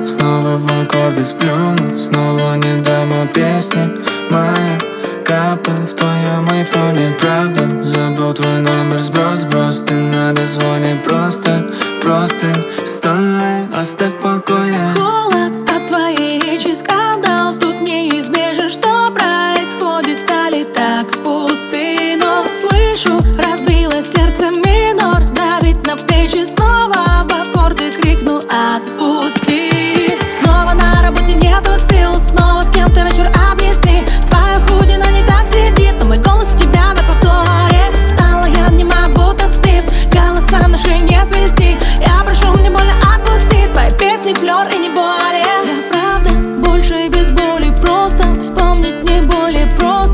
снова в аккорды сплюну, снова не дам песни. Моя капа в твоем айфоне, правда. Забыл твой номер, сброс, ты на дозвоне. Просто стонай, оставь в покое. Холод от твоей речи, скандал, тут неизбежен. Что происходит, стали так пусты. Но слышу, разбилось сердце, минор давит на плечи. Снова в аккорды крикну: отпусти. Снова на работе нету сил, снова с кем-то вечер объясни. Твоя худина не так сидит, но мой голос у тебя на повторе. Стала я нема, будто свифт, голоса наши не свести. Я прошу, мне больно, отпусти. Твои песни флёр и не более. Я правда больше и без боли, просто вспомнить не более.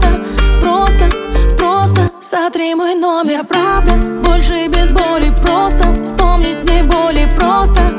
Просто сотри мой номер. Я правда больше и без боли, просто вспомнить не более. Просто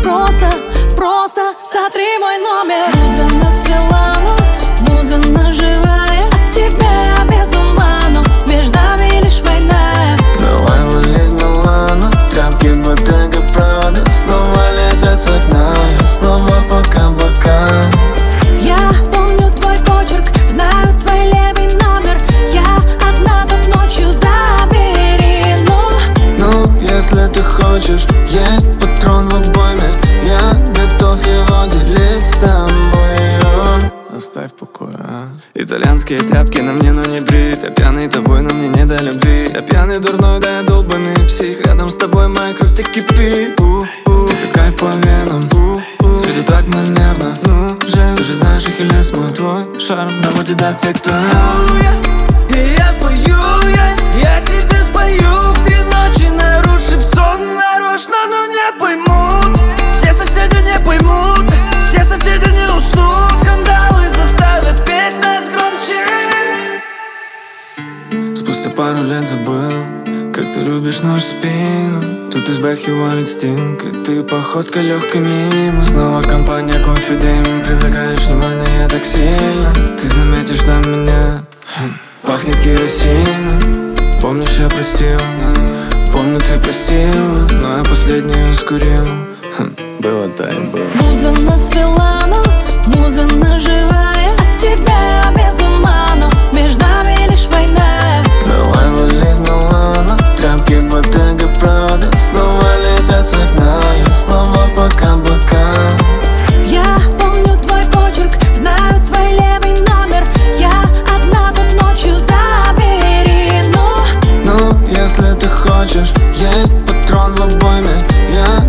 сотри мой номер. Муза нас свела, но муза наживая. От тебя я без ума, но между нами лишь война. Давай валить Милану, тряпки Bottega Prada. Снова летят с окна, снова по каблукам. Я помню твой почерк, знаю твой левый номер. Я одна тут ночью, забери, Ну, если ты хочешь, есть патрон в обойме. Я готов его делить с тобой. Оставь в покое, Итальянские тряпки на мне, но не брит. Я пьяный тобой, но мне не до любви. Я пьяный, дурной, да я долбанный псих. Рядом с тобой моя кровь, ты кипит. Ты как кайф по венам, с виду так манерно. Ты же знаешь, Ахиллес мой, твой шарм доводит до эффекта. И я спою, я тебе спою в 3 ночи, нарушив сон нарочно, но не поймут. Все соседи не поймут, все соседи не уснут. Скандалы заставят петь нас громче. Спустя пару лет забыл, как ты любишь нашу спину. Тут из бэхи валит стинг, и ты походка легкой мимо. Снова компания кофе дым, привлекаешь внимание так сильно. Ты заметишь там меня, пахнет керосином. Помнишь, я простил, помню, ты простила, но я последнюю ускурил. Было, да и было. Муза нас свела, но муза наживая. От тебя я без ума, но между нами лишь война. Давай валить Милану, тряпки Bottega Prada. Снова летят с окна, снова по каблукам. Я помню твой почерк, знаю твой левый номер. Я одна тут ночью, забери, Ну, если ты хочешь, есть патрон в обойме. Я